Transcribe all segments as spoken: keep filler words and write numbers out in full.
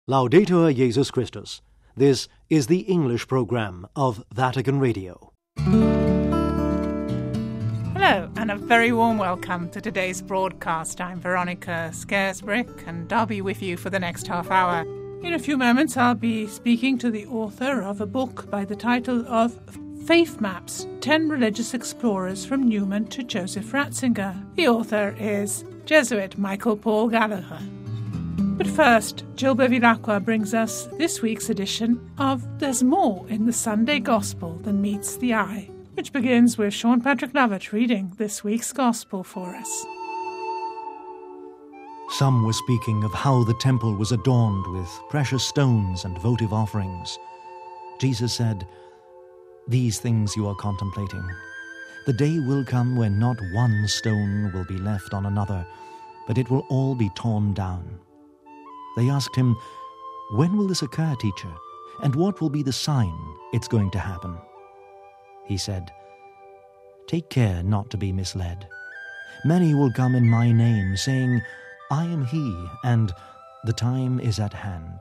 Laudetur Jesus Christus. This is the English program of Vatican Radio. Hello, and a very warm welcome to today's broadcast. I'm Veronica Scaresbrick, and I'll be with you for the next half hour. In a few moments, I'll be speaking to the author of a book by the title of Faith Maps, ten Religious Explorers from Newman to Joseph Ratzinger. The author is Jesuit Michael Paul Gallagher. But first, Jill Bevilacqua brings us this week's edition of There's More in the Sunday Gospel Than Meets the Eye, which begins with Sean Patrick Lovett reading this week's Gospel for us. Some were speaking of how the temple was adorned with precious stones and votive offerings. Jesus said, "These things you are contemplating. The day will come when not one stone will be left on another, but it will all be torn down." They asked him, "When will this occur, teacher? And what will be the sign it's going to happen?" He said, "Take care not to be misled. Many will come in my name, saying, 'I am he,' and 'the time is at hand.'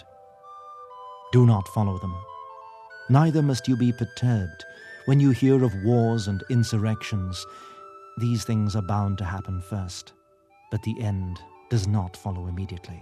Do not follow them. Neither must you be perturbed when you hear of wars and insurrections. These things are bound to happen first, but the end does not follow immediately."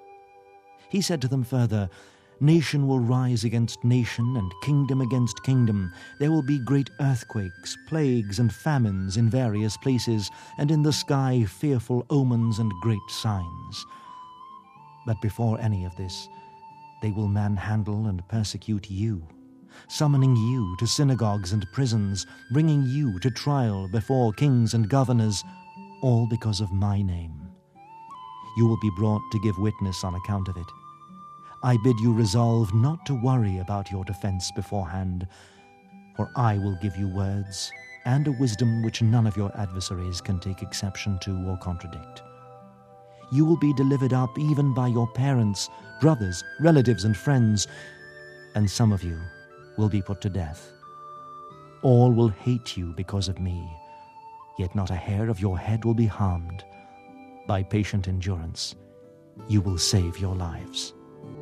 He said to them further, "Nation will rise against nation and kingdom against kingdom. There will be great earthquakes, plagues, and famines in various places, and in the sky fearful omens and great signs. But before any of this, they will manhandle and persecute you, summoning you to synagogues and prisons, bringing you to trial before kings and governors, all because of my name. You will be brought to give witness on account of it. I bid you resolve not to worry about your defense beforehand, for I will give you words and a wisdom which none of your adversaries can take exception to or contradict. You will be delivered up even by your parents, brothers, relatives, and friends, and some of you will be put to death. All will hate you because of me, yet not a hair of your head will be harmed. By patient endurance, you will save your lives."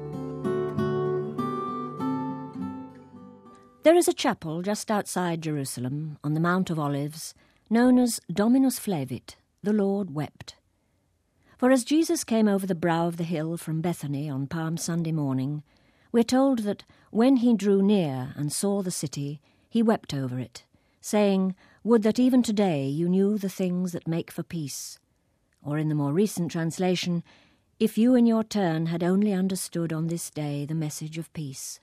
There is a chapel just outside Jerusalem, on the Mount of Olives, known as Dominus Flevit, the Lord wept. For as Jesus came over the brow of the hill from Bethany on Palm Sunday morning, we're told that when he drew near and saw the city, he wept over it, saying, "Would that even today you knew the things that make for peace." Or in the more recent translation, "If you in your turn had only understood on this day the message of peace."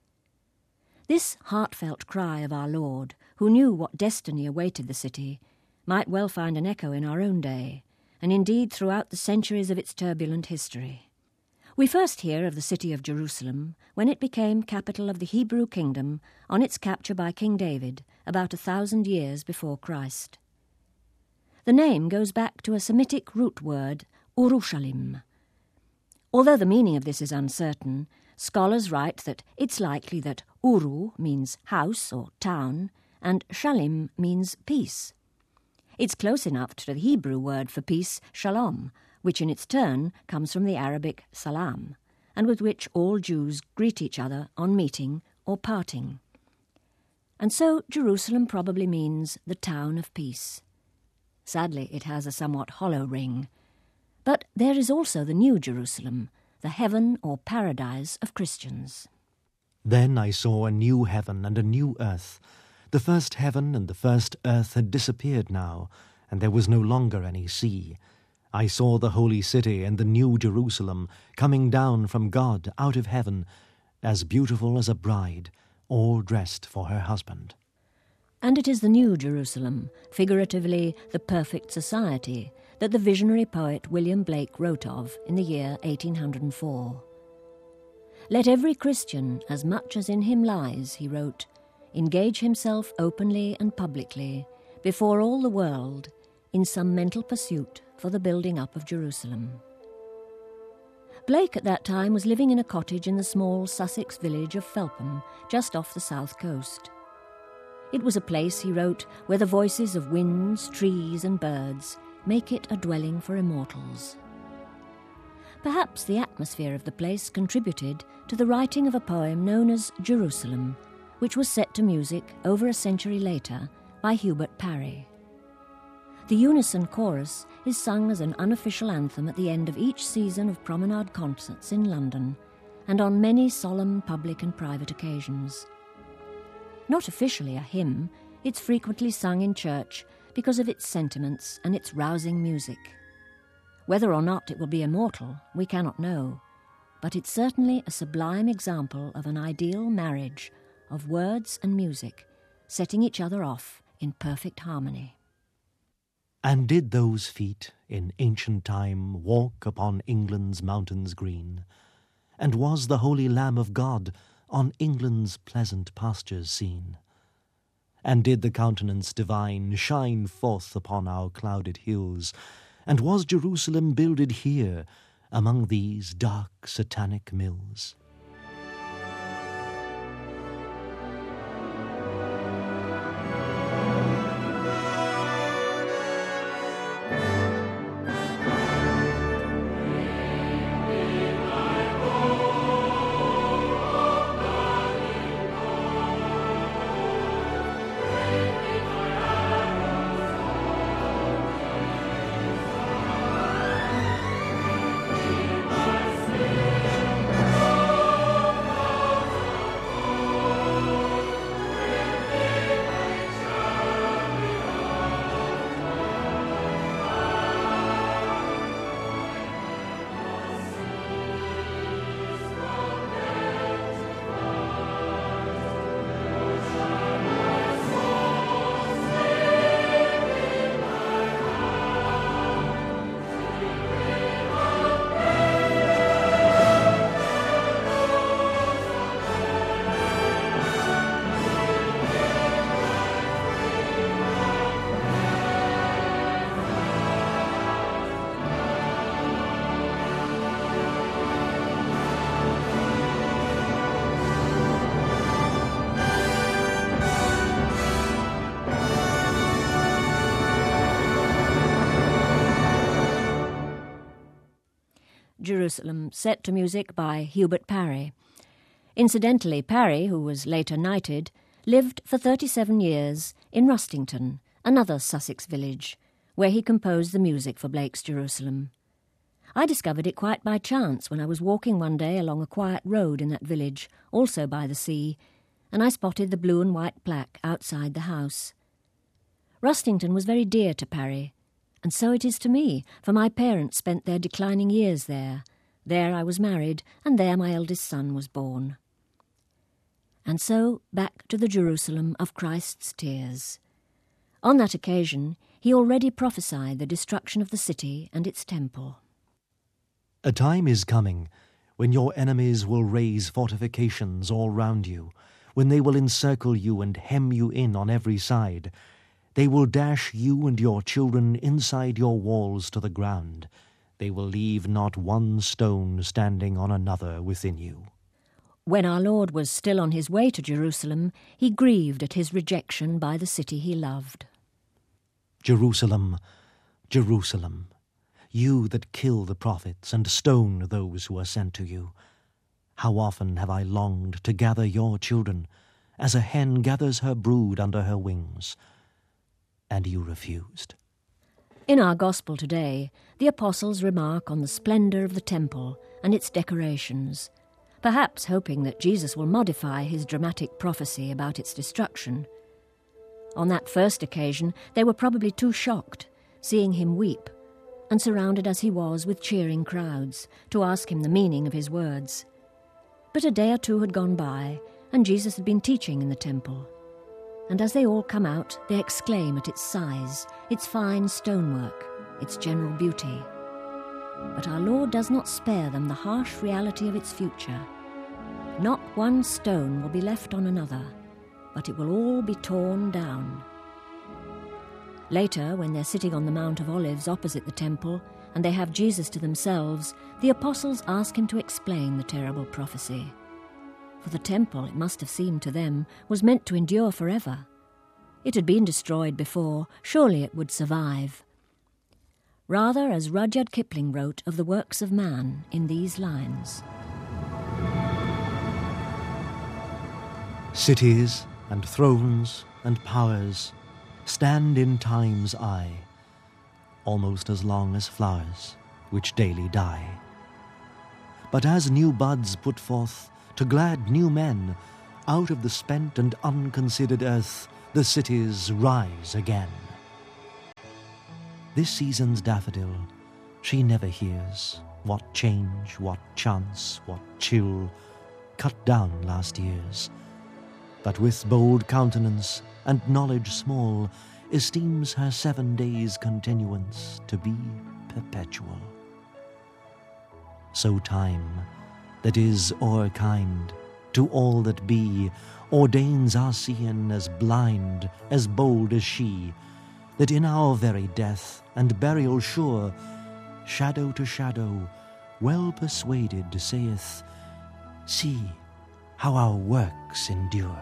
This heartfelt cry of our Lord, who knew what destiny awaited the city, might well find an echo in our own day, and indeed throughout the centuries of its turbulent history. We first hear of the city of Jerusalem when it became capital of the Hebrew kingdom on its capture by King David about a thousand years before Christ. The name goes back to a Semitic root word, Urushalim. Although the meaning of this is uncertain, scholars write that it's likely that Uru means house or town, and Shalim means peace. It's close enough to the Hebrew word for peace, shalom, which in its turn comes from the Arabic salam, and with which all Jews greet each other on meeting or parting. And so Jerusalem probably means the town of peace. Sadly, it has a somewhat hollow ring. But there is also the New Jerusalem, the heaven or paradise of Christians. Then I saw a new heaven and a new earth. The first heaven and the first earth had disappeared now, and there was no longer any sea. I saw the holy city and the new Jerusalem coming down from God out of heaven, as beautiful as a bride, all dressed for her husband. And it is the New Jerusalem, figuratively the perfect society, that the visionary poet William Blake wrote of in the year eighteen oh four. "Let every Christian, as much as in him lies," he wrote, "engage himself openly and publicly, before all the world, in some mental pursuit for the building up of Jerusalem." Blake at that time was living in a cottage in the small Sussex village of Felpham, just off the south coast. It was a place, he wrote, where the voices of winds, trees and birds make it a dwelling for immortals. Perhaps the atmosphere of the place contributed to the writing of a poem known as Jerusalem, which was set to music over a century later by Hubert Parry. The unison chorus is sung as an unofficial anthem at the end of each season of promenade concerts in London and on many solemn public and private occasions. Not officially a hymn, it's frequently sung in church because of its sentiments and its rousing music. Whether or not it will be immortal, we cannot know, but it's certainly a sublime example of an ideal marriage of words and music, setting each other off in perfect harmony. And did those feet in ancient time walk upon England's mountains green? And was the holy Lamb of God on England's pleasant pastures seen? And did the countenance divine shine forth upon our clouded hills? And was Jerusalem builded here among these dark satanic mills? Jerusalem, set to music by Hubert Parry. Incidentally, Parry, who was later knighted, lived for thirty-seven years in Rustington, another Sussex village, where he composed the music for Blake's Jerusalem. I discovered it quite by chance when I was walking one day along a quiet road in that village, also by the sea, and I spotted the blue and white plaque outside the house. Rustington was very dear to Parry, and so it is to me, for my parents spent their declining years there. There I was married, and there my eldest son was born. And so back to the Jerusalem of Christ's tears. On that occasion, he already prophesied the destruction of the city and its temple. A time is coming when your enemies will raise fortifications all round you, when they will encircle you and hem you in on every side. They will dash you and your children inside your walls to the ground. They will leave not one stone standing on another within you. When our Lord was still on his way to Jerusalem, he grieved at his rejection by the city he loved. Jerusalem, Jerusalem, you that kill the prophets and stone those who are sent to you. How often have I longed to gather your children, as a hen gathers her brood under her wings, and you refused. In our Gospel today, the apostles remark on the splendour of the temple and its decorations, perhaps hoping that Jesus will modify his dramatic prophecy about its destruction. On that first occasion, they were probably too shocked, seeing him weep, and surrounded as he was with cheering crowds, to ask him the meaning of his words. But a day or two had gone by, and Jesus had been teaching in the temple. And as they all come out, they exclaim at its size, its fine stonework, its general beauty. But our Lord does not spare them the harsh reality of its future. Not one stone will be left on another, but it will all be torn down. Later, when they're sitting on the Mount of Olives opposite the temple, and they have Jesus to themselves, the apostles ask him to explain the terrible prophecy. For the temple, it must have seemed to them, was meant to endure forever. It had been destroyed before, surely it would survive. rather as Rudyard Kipling wrote of the works of man in these lines. Cities and thrones and powers stand in time's eye, almost as long as flowers which daily die. But as new buds put forth to glad new men, out of the spent and unconsidered earth the cities rise again. This season's daffodil, she never hears what change, what chance, what chill cut down last year's, but with bold countenance and knowledge small esteems her seven days' continuance to be perpetual. So time, that is o'erkind to all that be, ordains our seeing as blind, as bold as she, that in our very death and burial sure, shadow to shadow, well persuaded, saith, see how our works endure.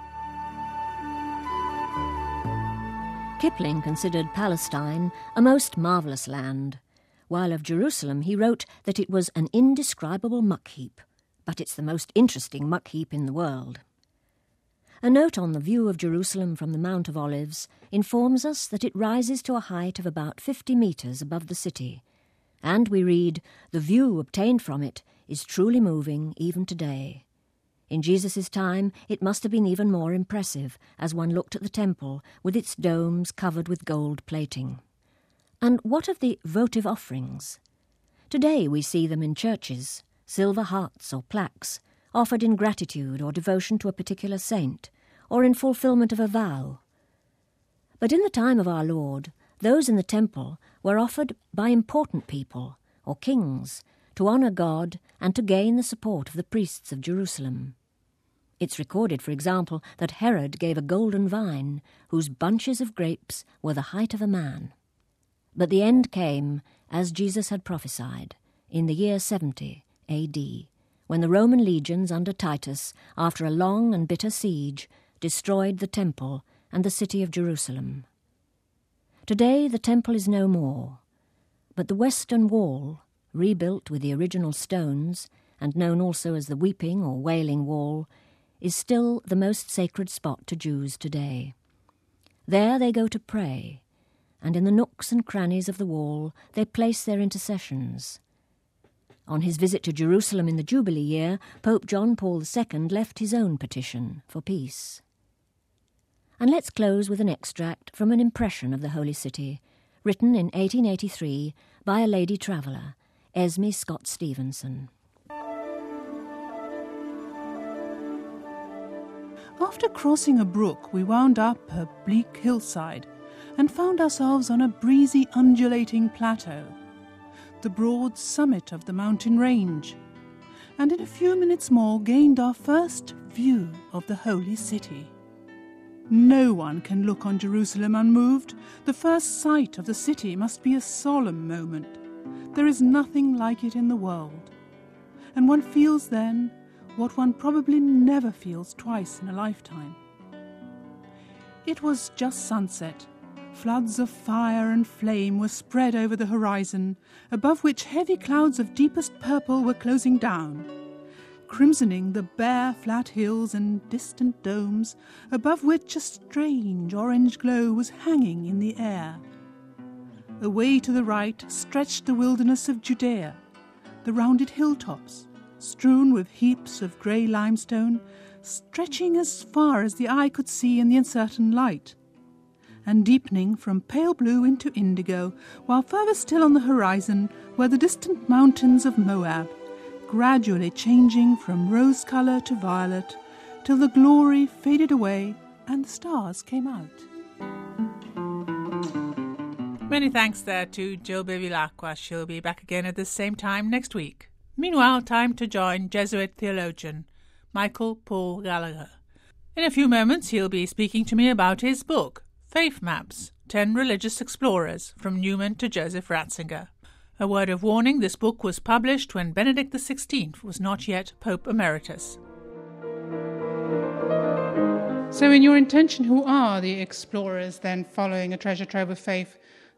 Kipling considered Palestine a most marvellous land, while of Jerusalem he wrote that it was an indescribable muck-heap, but it's the most interesting muck-heap in the world. A note on the view of Jerusalem from the Mount of Olives informs us that it rises to a height of about fifty metres above the city, and we read, the view obtained from it is truly moving even today. In Jesus' time it must have been even more impressive as one looked at the temple with its domes covered with gold plating. And what of the votive offerings? Today we see them in churches, silver hearts or plaques, offered in gratitude or devotion to a particular saint, or in fulfilment of a vow. But in the time of our Lord, those in the temple were offered by important people, or kings, to honour God and to gain the support of the priests of Jerusalem. It's recorded, for example, that Herod gave a golden vine, whose bunches of grapes were the height of a man. But the end came, as Jesus had prophesied, in the year seventy A D, when the Roman legions under Titus, after a long and bitter siege, destroyed the temple and the city of Jerusalem. Today the temple is no more, but the western wall, rebuilt with the original stones, and known also as the Weeping or Wailing Wall, is still the most sacred spot to Jews today. There they go to pray, and in the nooks and crannies of the wall they place their intercessions. On his visit to Jerusalem in the Jubilee year, Pope John Paul the Second left his own petition for peace. And let's close with an extract from an impression of the Holy City, written in eighteen eighty-three by a lady traveller, Esme Scott Stevenson. After crossing a brook, we wound up a bleak hillside and found ourselves on a breezy, undulating plateau, the broad summit of the mountain range, and in a few minutes more gained our first view of the Holy City. No one can look on Jerusalem unmoved. The first sight of the city must be a solemn moment. There is nothing like it in the world, and one feels then what one probably never feels twice in a lifetime. It was just sunset. Floods of fire and flame were spread over the horizon, above which heavy clouds of deepest purple were closing down, crimsoning the bare flat hills and distant domes, above which a strange orange glow was hanging in the air. Away to the right stretched the wilderness of Judea, the rounded hilltops, strewn with heaps of grey limestone, stretching as far as the eye could see in the uncertain light, and deepening from pale blue into indigo, while further still on the horizon were the distant mountains of Moab, gradually changing from rose colour to violet, till the glory faded away and the stars came out. Many thanks there to Jill Bevilacqua. She'll be back again at the same time next week. Meanwhile, time to join Jesuit theologian Michael Paul Gallagher. In a few moments he'll be speaking to me about his book, Faith Maps, Ten Religious Explorers, from Newman to Joseph Ratzinger. A word of warning, this book was published when Benedict the Sixteenth was not yet Pope Emeritus. So in your intention, who are the explorers then following a treasure trove of faith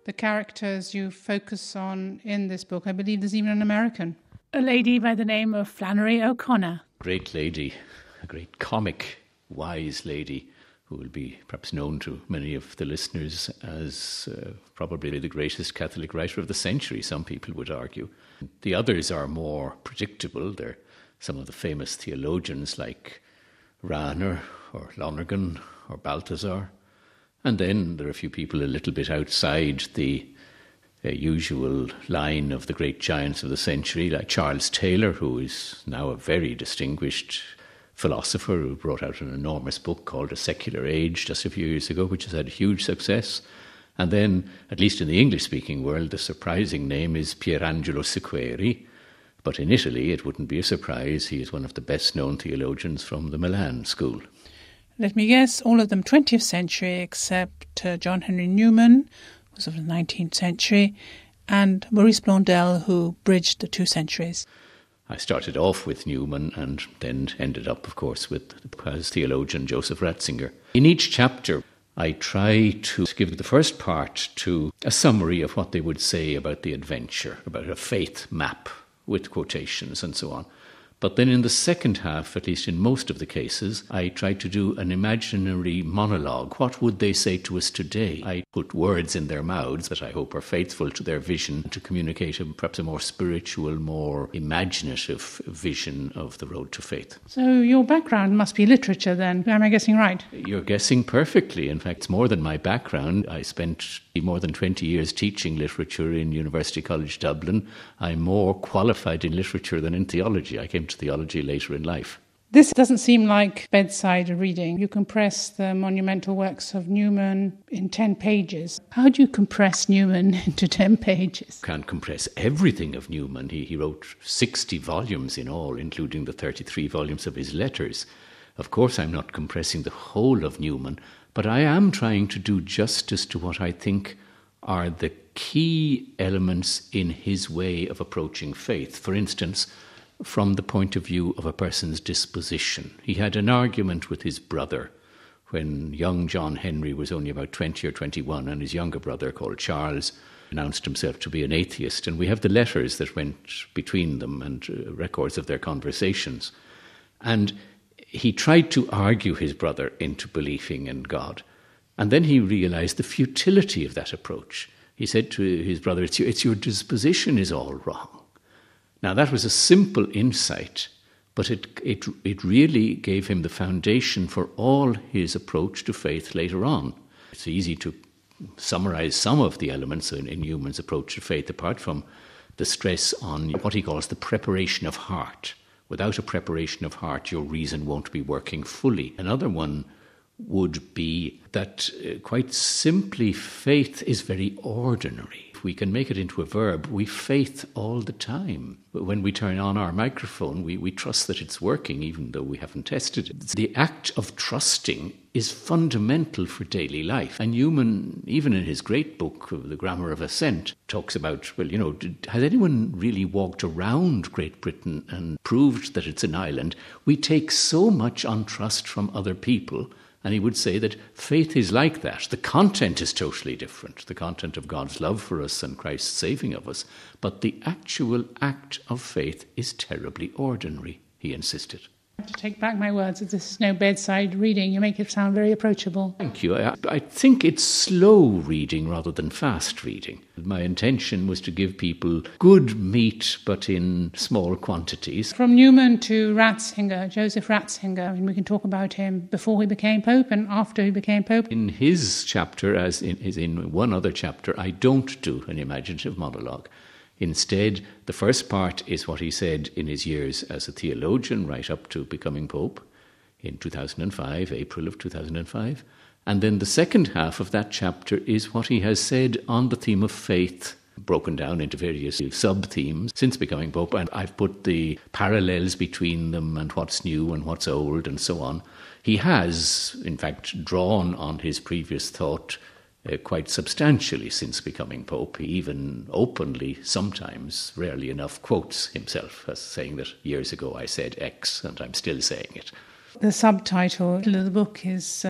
the characters you focus on in this book. I believe there's even an American. A lady by the name of Flannery O'Connor. Great lady, a great comic, wise lady, who will be perhaps known to many of the listeners as uh, probably the greatest Catholic writer of the century, some people would argue. The others are more predictable. They're some of the famous theologians like Rahner or Lonergan or Balthasar. And then there are a few people a little bit outside the uh, usual line of the great giants of the century, like Charles Taylor, who is now a very distinguished philosopher who wrote out an enormous book called A Secular Age just a few years ago, which has had huge success. And then, at least in the English-speaking world, the surprising name is Pierangelo Sequeri. But in Italy, it wouldn't be a surprise. He is one of the best-known theologians from the Milan school. Let me guess, all of them twentieth century, except uh, John Henry Newman, who was of the nineteenth century, and Maurice Blondel, who bridged the two centuries. I started off with Newman and then ended up, of course, with as theologian Joseph Ratzinger. In each chapter, I try to give the first part to a summary of what they would say about the adventure, about a faith map with quotations and so on. But then in the second half, at least in most of the cases, I try to do an imaginary monologue. What would they say to us today? I put words in their mouths that I hope are faithful to their vision to communicate a, perhaps a more spiritual, more imaginative vision of the road to faith. So your background must be literature then. Am I guessing right? You're guessing perfectly. In fact, it's more than my background. I spent more than twenty years teaching literature in University College Dublin. I'm more qualified in literature than in theology. I came to theology later in life. This doesn't seem like bedside reading. You compress the monumental works of Newman in ten pages. How do you compress Newman into ten pages? Can't compress everything of Newman. He, he wrote sixty volumes in all, including the thirty-three volumes of his letters. Of course, I'm not compressing the whole of Newman, but I am trying to do justice to what I think are the key elements in his way of approaching faith. For instance, from the point of view of a person's disposition. He had an argument with his brother when young John Henry was only about twenty or twenty-one, and his younger brother, called Charles, announced himself to be an atheist. And we have the letters that went between them and uh, records of their conversations. And he tried to argue his brother into believing in God. And then he realized the futility of that approach. He said to his brother, it's your, it's your disposition is all wrong. Now, that was a simple insight, but it, it, it really gave him the foundation for all his approach to faith later on. It's easy to summarize some of the elements in, in Newman's approach to faith, apart from the stress on what he calls the preparation of heart. Without a preparation of heart, your reason won't be working fully. Another one would be that, uh, quite simply, faith is very ordinary. If we can make it into a verb, we faith all the time. When we turn on our microphone, we, we trust that it's working, even though we haven't tested it. The act of trusting is fundamental for daily life. And Newman, even in his great book, The Grammar of Assent, talks about, well, you know, did, has anyone really walked around Great Britain and proved that it's an island? We take so much on trust from other people. And he would say that faith is like that. The content is totally different, the content of God's love for us and Christ's saving of us. But the actual act of faith is terribly ordinary, he insisted. I have to take back my words. This is no bedside reading. You make it sound very approachable. Thank you. I, I think it's slow reading rather than fast reading. My intention was to give people good meat, but in small quantities. From Newman to Ratzinger, Joseph Ratzinger, and we can talk about him before he became Pope and after he became Pope. In his chapter, as in, as in one other chapter, I don't do an imaginative monologue. Instead, the first part is what he said in his years as a theologian, right up to becoming Pope in two thousand five, April of two thousand five. And then the second half of that chapter is what he has said on the theme of faith, broken down into various sub-themes since becoming Pope. And I've put the parallels between them and what's new and what's old and so on. He has, in fact, drawn on his previous thought Uh, quite substantially since becoming Pope. He even openly, sometimes, rarely enough, quotes himself as saying that years ago I said X and I'm still saying it. The subtitle of the book is uh,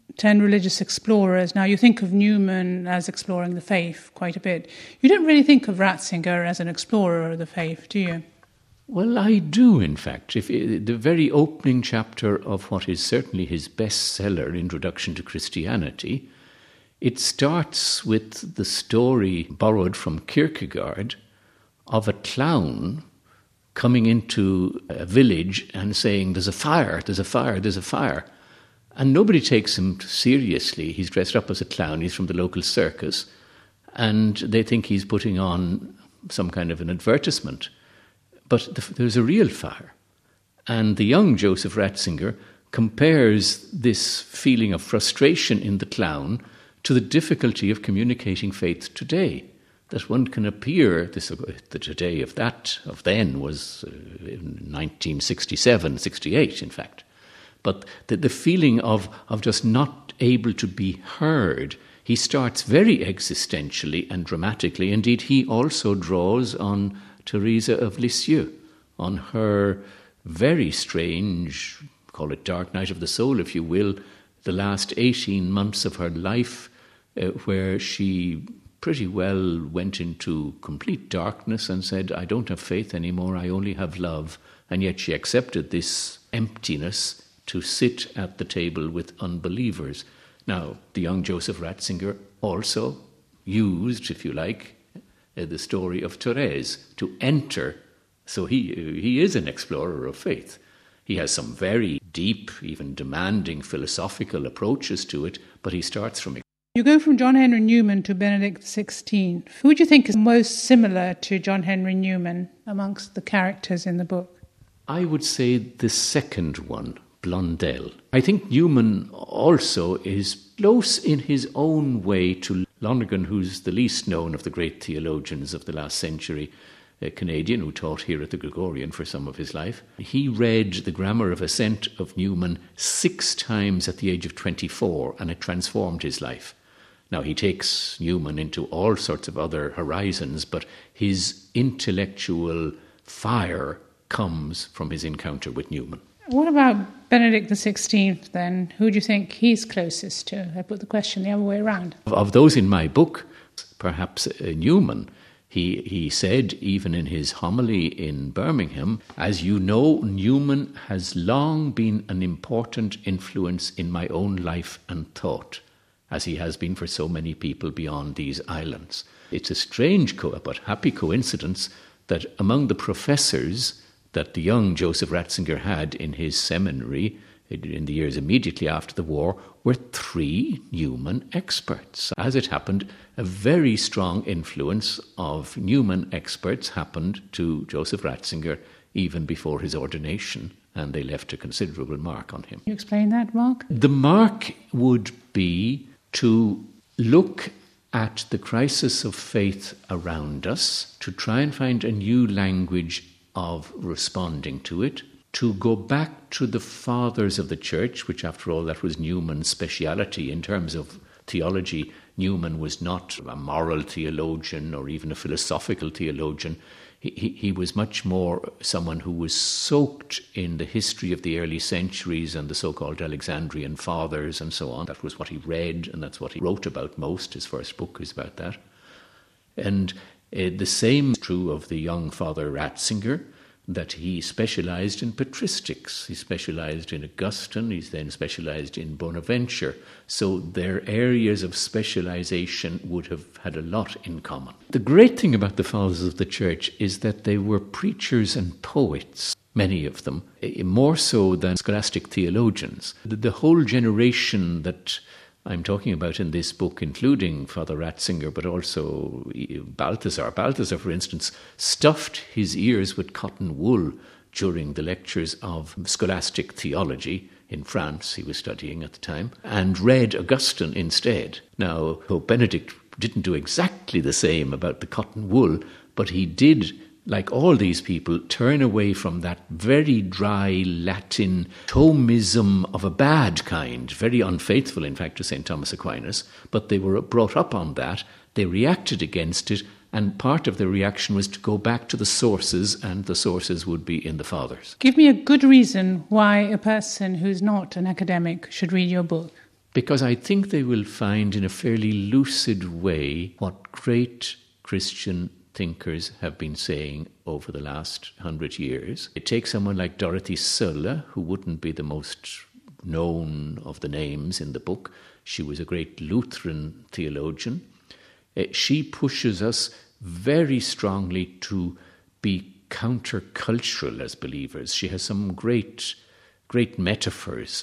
ten religious explorers. Now, you think of Newman as exploring the faith quite a bit. You don't really think of Ratzinger as an explorer of the faith, do you? Well, I do, in fact. If the very opening chapter of what is certainly his bestseller, Introduction to Christianity, it starts with the story borrowed from Kierkegaard of a clown coming into a village and saying, there's a fire, there's a fire, there's a fire. And nobody takes him seriously. He's dressed up as a clown. He's from the local circus. And they think he's putting on some kind of an advertisement. But the, there's a real fire. And the young Joseph Ratzinger compares this feeling of frustration in the clown to the difficulty of communicating faith today. That one can appear, this, the today of that, of then, was uh, in nineteen sixty-seven, sixty-eight, in fact. But the, the feeling of, of just not able to be heard, he starts very existentially and dramatically. Indeed, he also draws on Teresa of Lisieux, on her very strange, call it dark night of the soul, if you will, the last eighteen months of her life, uh, where she pretty well went into complete darkness and said, I don't have faith anymore, I only have love. And yet she accepted this emptiness to sit at the table with unbelievers. Now, the young Joseph Ratzinger also used, if you like, uh, the story of Therese to enter. So he he is an explorer of faith. He has some very deep, even demanding philosophical approaches to it, but he starts from it. You go from John Henry Newman to Benedict the sixteenth. Who do you think is most similar to John Henry Newman amongst the characters in the book? I would say the second one, Blondel. I think Newman also is close in his own way to Lonergan, who's the least known of the great theologians of the last century, a Canadian who taught here at the Gregorian for some of his life. He read the Grammar of Assent of Newman six times at the age of twenty-four, and it transformed his life. Now, he takes Newman into all sorts of other horizons, but his intellectual fire comes from his encounter with Newman. What about Benedict the sixteenth, then? Who do you think he's closest to? I put the question the other way around. Of those in my book, perhaps uh, Newman. He, he said, even in his homily in Birmingham, as you know, Newman has long been an important influence in my own life and thought, as he has been for so many people beyond these islands. It's a strange co- but happy coincidence that among the professors that the young Joseph Ratzinger had in his seminary in the years immediately after the war were three Newman experts. As it happened, a very strong influence of Newman experts happened to Joseph Ratzinger even before his ordination, and they left a considerable mark on him. Can you explain that, Mark? The mark would be to look at the crisis of faith around us, to try and find a new language of responding to it, to go back to the fathers of the church, which after all that was Newman's speciality in terms of theology. Newman was not a moral theologian or even a philosophical theologian. He, he, he was much more someone who was soaked in the history of the early centuries and the so-called Alexandrian fathers and so on. That was what he read, and that's what he wrote about most. His first book is about that. And uh, the same is true of the young Father Ratzinger, that he specialized in patristics. He specialized in Augustine. He's then specialized in Bonaventure. So their areas of specialization would have had a lot in common. The great thing about the fathers of the church is that they were preachers and poets, many of them, more so than scholastic theologians. The, the whole generation that I'm talking about in this book, including Father Ratzinger, but also Balthasar. Balthasar, for instance, stuffed his ears with cotton wool during the lectures of scholastic theology in France, he was studying at the time, and read Augustine instead. Now, Pope Benedict didn't do exactly the same about the cotton wool, but he did, like all these people, turn away from that very dry Latin Thomism of a bad kind, very unfaithful, in fact, to Saint Thomas Aquinas, but they were brought up on that, they reacted against it, and part of the reaction was to go back to the sources, and the sources would be in the Fathers. Give me a good reason why a person who's not an academic should read your book. because I think they will find in a fairly lucid way what great Christian thinkers have been saying over the last hundred years. It takes someone like Dorothy Sölle, who wouldn't be the most known of the names in the book. She was a great Lutheran theologian. Uh, she pushes us very strongly to be countercultural as believers. She has some great, great metaphors.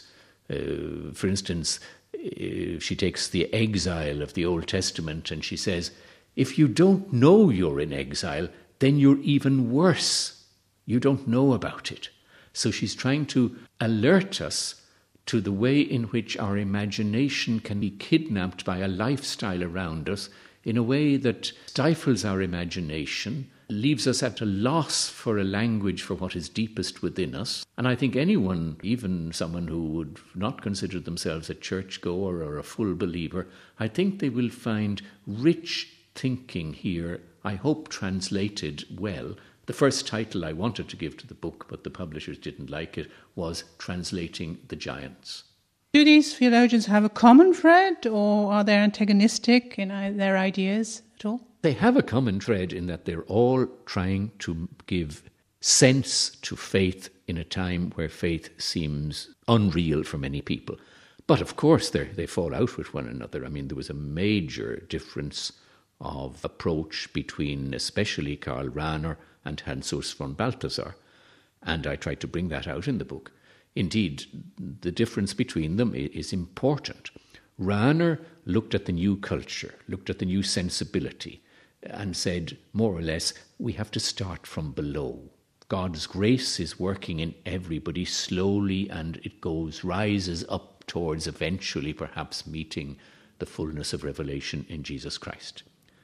Uh, for instance, uh, she takes the exile of the Old Testament and she says, if you don't know you're in exile, then you're even worse. You don't know about it. So she's trying to alert us to the way in which our imagination can be kidnapped by a lifestyle around us in a way that stifles our imagination, leaves us at a loss for a language for what is deepest within us. And I think anyone, even someone who would not consider themselves a churchgoer or a full believer, I think they will find rich thinking here, I hope translated well. The first title I wanted to give to the book, but the publishers didn't like it, was Translating the Giants. Do these theologians have a common thread, or are they antagonistic in their ideas at all? They have a common thread in that they're all trying to give sense to faith in a time where faith seems unreal for many people. But of course they fall out with one another. I mean, there was a major difference of approach between especially Karl Rahner and Hans Urs von Balthasar, and I tried to bring that out in the book. Indeed, the difference between them is important. Rahner looked at the new culture, looked at the new sensibility, and said, more or less, we have to start from below. God's grace is working in everybody slowly, and it goes, rises up towards eventually perhaps meeting the fullness of revelation in Jesus Christ.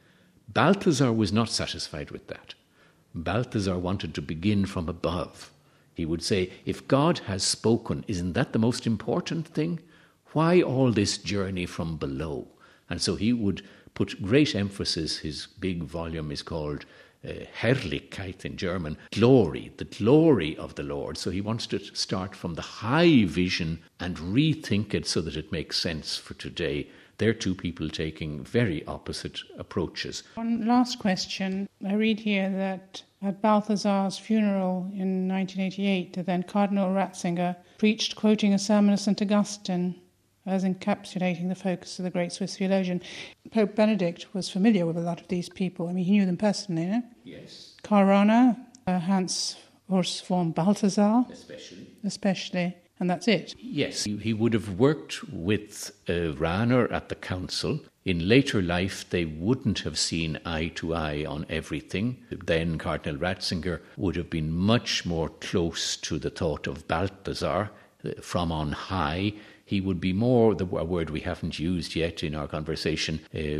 Balthasar was not satisfied with that. Balthasar wanted to begin from above. He would say, if God has spoken, isn't that the most important thing? Why all this journey from below? And so he would put great emphasis, his big volume is called uh, Herrlichkeit in German, glory, the glory of the Lord. So he wants to start from the high vision and rethink it so that it makes sense for today. They're two people taking very opposite approaches. One last question. I read here that at Balthasar's funeral in nineteen eighty-eight, then Cardinal Ratzinger preached quoting a sermon of Saint Augustine as encapsulating the focus of the great Swiss theologian. Pope Benedict was familiar with a lot of these people. I mean, he knew them personally, no? Yes. Karl Rahner, uh, Hans Urs von Balthasar. Especially. Especially. And that's it. Yes, he, he would have worked with uh, Rahner at the council. In later life, they wouldn't have seen eye to eye on everything. Then Cardinal Ratzinger would have been much more close to the thought of Balthasar uh, from on high. He would be more, the a word we haven't used yet in our conversation,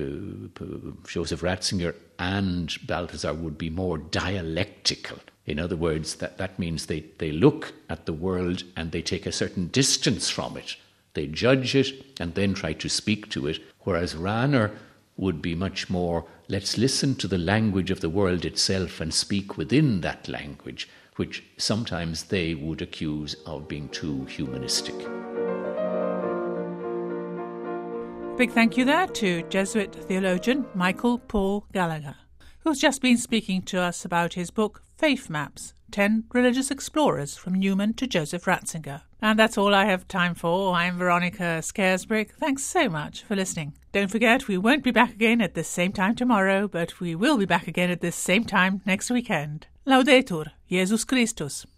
uh, Joseph Ratzinger and Balthasar would be more dialectical. In other words, that, that means they, they look at the world and they take a certain distance from it. They judge it and then try to speak to it, whereas Rahner would be much more, let's listen to the language of the world itself and speak within that language, which sometimes they would accuse of being too humanistic. Big thank you there to Jesuit theologian Michael Paul Gallagher, who's just been speaking to us about his book Faith Maps, ten Religious Explorers from Newman to Joseph Ratzinger. And that's all I have time for. I'm Veronica Scaresbrick. Thanks so much for listening. Don't forget, we won't be back again at the same time tomorrow, but we will be back again at this same time next weekend. Laudetur, Jesus Christus.